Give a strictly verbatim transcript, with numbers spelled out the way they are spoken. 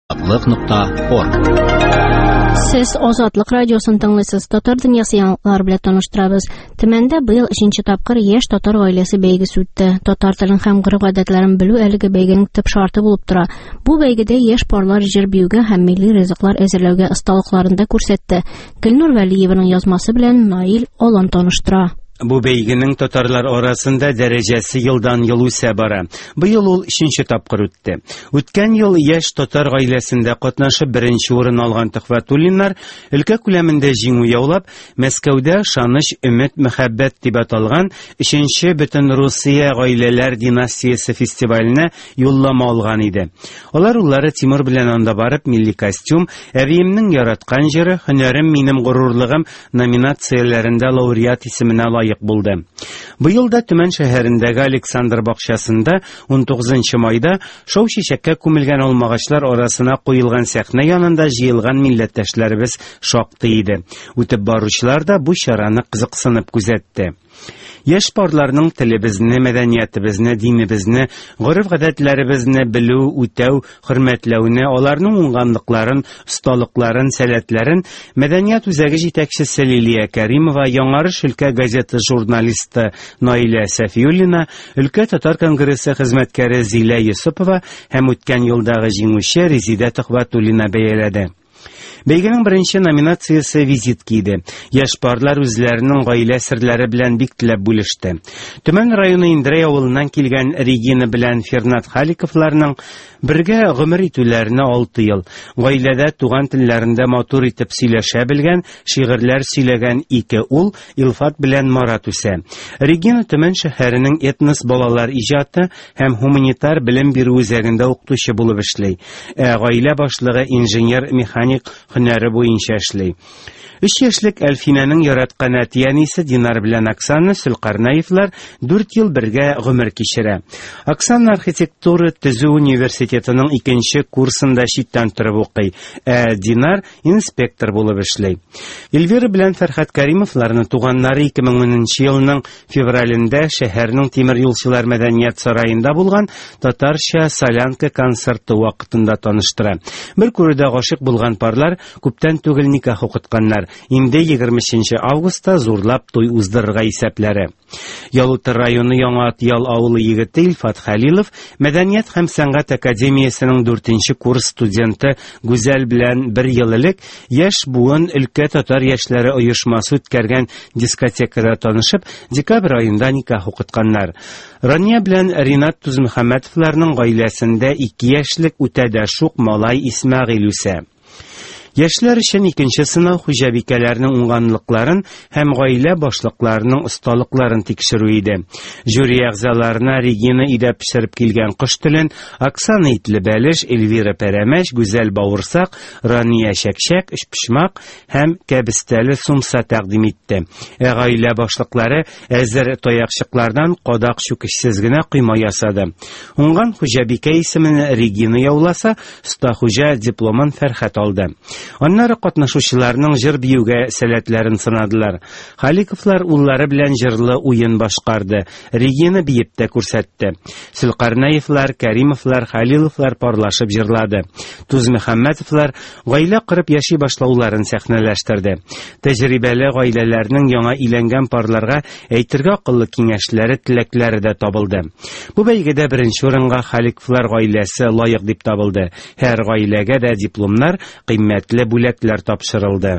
азатлык нокта орг. Сез Азатлык радиосын тыңлыйсыз. Татар дөньясы яңалыклары белән таныштырабыз. Төмәндә быел өченче тапкыр яшь татар гаиләсе бәйгесе үтте. Татар телен һәм гореф-гадәтләрен белү әлеге бәйгенең төп шарты булып тора. Бу бәйгедә яшь парлар җыр биюгә һәм милли ризыклар әзерләүгә осталыкларын да күрсәтте. Гөлнур Вәлиеваның язмасы белән Наил Алан таныштыра. Бу бәйгенең татарлар арасында дәрәҗәсе елдан ел үсә бара. Быел ул өченче тапкыр үтте. Үткән ел яшь татар гаиләсендә катнашып беренче урын алган Төхфәтуллиннар өлкә күләмендә җиңү яулап, Мәскәүдә Шаныч, Өмет, Мәхәббәт дип аталган өченче бөтен Русия гаиләләр династиясе фестиваленә юллама алган иде. Алар уллары Тимур белән анда барып, милли костюм, әбиемнең яраткан җыры, һөнәрем минем горурлыгым номинацияләрендә лауреат исеменә булды. Быел да Төмән шәһәрендәге Александр бакчасында он тугызынчы майда шау-чәчәккә күмелгән алмагачлар арасына куелган сәхнә янында җыелган милләттәшләребез шактый иде. Үтеп баручылар да бу чараны кызыксынып күзәтте. Яшь парларның телебезне, мәдәниятебезне, динебезне, гореф-гадәтләребезне белү, үтәү, хөрмәтләүне, аларның уңганлыкларын, осталыкларын, сәләтләрен мәдәният үзәге җитәкчесе Лилия Кәримова, Яңарыш өлкә газеты журналисты Наилә Сафиуллина, өлкә татар конгрессы хезмәткәре Зилә Йосыпова һәм үткән елдагы җиңүче Резида Төхфәтуллина бәяләде. Бәйгенең беренче номинациясе визитка иде. Яшь парлар үзләренең гаилә серләре белән бик теләп бүлеште. Төмән районы Индрәй авылыннан килгән Регина белән Фернат Халиковларның бергә гомер итүләренә алты ел. Гаиләдә туган телләрендә матур итеп сөйләшә белгән, шигырьләр сөйләгән ике ул Илфат белән Марат үсә. Регина Төмән шәһәренең этнос балалар иҗаты һәм гуманитар белем бирү үзәгендә укытучы булып эшли. Ә гаилә башлыгы инженер-механик һөнәре буенча эшли. Өч яшьлек Әлфинәнең яраткан әтиянисе Динар белән Оксана Сөлкарнаевлар дүрт ел бергә гомер кичерә. Оксана архитектура төзү университетының икенче курсында читтән торып укый, ә Динар инспектор булып эшли. Эльвира белән Фәрхәт Кәримовларны туганнары ике мең унынчы елның февралендә шәһәрнең тимер юлчылар мәдәният сараенда булган татарча солянка концерты вакытында таныштыра. Бер күрүдә гашык булган парлар күптән түгел никах укытканнар. Инде егерменче августта зурлап туй уздырырга исәпләре. Ялутыр районы Яңа Атъял авылы егете Илфат Хәлилов Мәдәният һәм сәнгать академиясенең дүртенче курс студенты Гүзәл белән бер ел элек яшь буын өлкә татар яшьләре оешмасы үткәргән дискотекада танышып, декабрь аенда никах укытканнар. Рания белән Ринат Тузмөхәммәтовларның гаиләсендә ике яшьлек үтә дә шук малай Исмәгыйль үсә. Яшьләр өчен икенче сынау хуҗабикәләрнең уңганлыкларын һәм гаилә башлыкларының осталыкларын тикшерү иде. Жюри әгъзаларына Регина идә пешереп килгән кош телен, Оксана итле бәлеш, Эльвира пәрәмәч, Гүзәл бавырсак, Рания чәкчәк, өчпочмак һәм кәбестәле сумса тәкъдим итте. Ә гаилә башлыклары әзер таякчыклардан кадак чүкешсез генә койма ясады. Уңган хуҗабикә исемен Регина яуласа, оста хуҗа дипломын Фәрхәт алды. Аннары катнашучыларның җыр биюгә сәләтләрен сынадылар. Халиковлар уллары белән җырлы уен башкарды. Регина биеп тә күрсәтте. Сөлкарнаевлар, Кәримовлар, Хәлиловлар парлашып җырлады. Тузмөхәммәтовлар гаилә корып яши башлауларын сәхнәләштерде. Тәҗрибәле гаиләләрнең яңа иләнгән парларга әйтергә акыллы киңәшләре, теләкләре дә табылды. Бу бәйгедә беренче урынга Халиковлар гаиләсе лаек дип табылды. Һәр гаиләгә дә дипломнар, кыйммәтле бүләкләр тапшырылды.